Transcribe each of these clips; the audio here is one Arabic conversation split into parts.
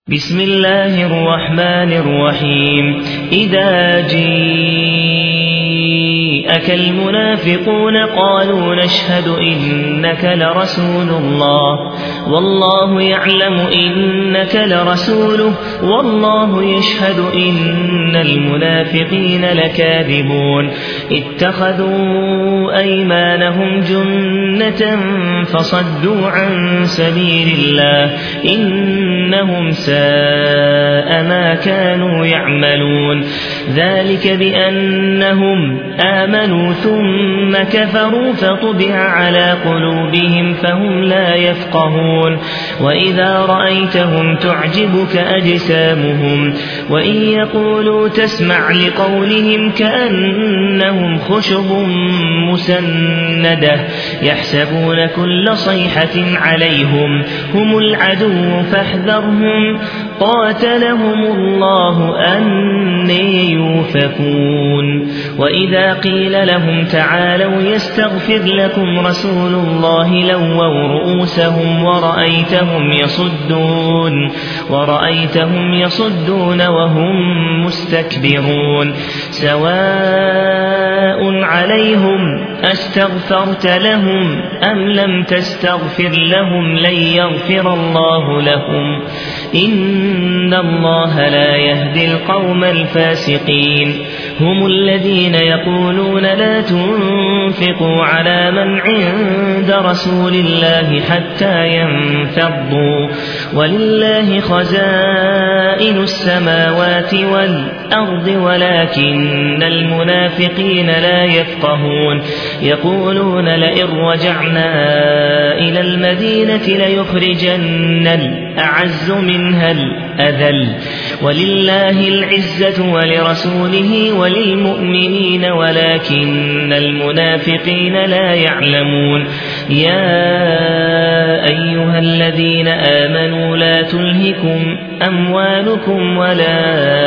بسم الله الرحمن الرحيم إذا جاءك المنافقون قالوا نشهد إنك لرسول الله والله يعلم إنك لرسوله والله يشهد إن المنافقين لكاذبون اتخذوا أيمانهم جنة فصدوا عن سبيل الله إنهم ساء ما كانوا يعملون ذلك بأنهم آمنوا ثم كفروا فطبع على قلوبهم فهم لا يفقهون وإذا رأيتهم تعجبك أجسامهم وإن يقولوا تسمع لقولهم كأنهم خشب مسندة يحسبون كل صيحة عليهم هم العدو فاحذرهم قاتلهم الله أني يؤفكون وإذا قيل لهم تعالوا يستغفر لكم رسول الله لووا رؤوسهم ورأيتهم يصدون وهم مستكبرون سواء عليهم أستغفرت لهم أم لم تستغفر لهم لن يغفر الله لهم إن الله لا يهدي القوم الفاسقين هم الذين يقولون لا تنفقوا على من عند رسول الله حتى ينفضوا ولله خزائن السماوات والأرض ولكن المنافقين لا يفقهون يقولون لئن رجعنا إلى المدينة ليخرجن الأعز منها الأذل ولله العزة ولرسوله وللمؤمنين ولكن المنافقين لا يعلمون يا أيها الذين آمنوا لا تلهكم أموالكم ولا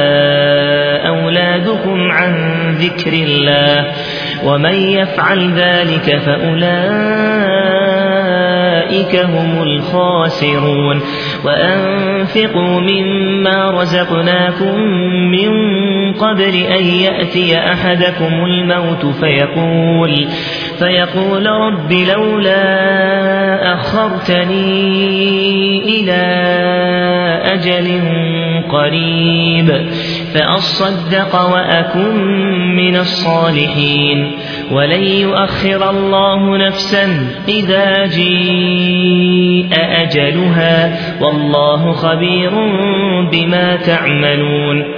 أولادكم عن ذكر الله ومن يفعل ذلك فأولئك هم الخاسرون وأنفقوا مما رزقناكم من قبل أن يأتي أحدكم الموت فيقول رب لولا أخرتني إلى أجل قريب فأصدق وأكن من الصالحين ولن يؤخر الله نفسا إذا جاء أجلها والله خبير بما تعملون